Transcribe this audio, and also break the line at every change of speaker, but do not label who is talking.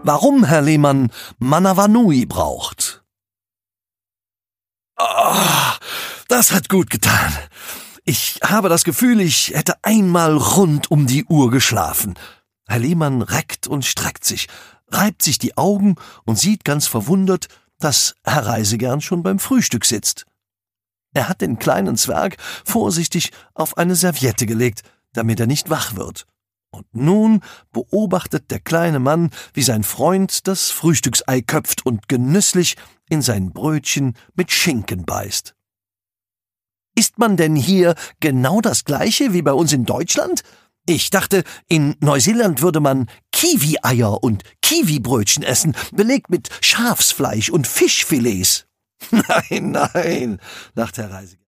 warum Herr Lehmann Manava Nui braucht. Das hat gut getan. Ich habe das Gefühl, ich hätte einmal rund um die Uhr geschlafen. Herr Lehmann reckt und streckt sich, reibt sich die Augen und sieht ganz verwundert, dass Herr Reisegern schon beim Frühstück sitzt. Er hat den kleinen Zwerg vorsichtig auf eine Serviette gelegt, damit er nicht wach wird. Und nun beobachtet der kleine Mann, wie sein Freund das Frühstücksei köpft und genüsslich in sein Brötchen mit Schinken beißt. Isst man denn hier genau das Gleiche wie bei uns in Deutschland? Ich dachte, in Neuseeland würde man Kiwi-Eier und Kiwi-Brötchen essen, belegt mit Schafsfleisch und Fischfilets. Nein, lacht Herr Reisiger.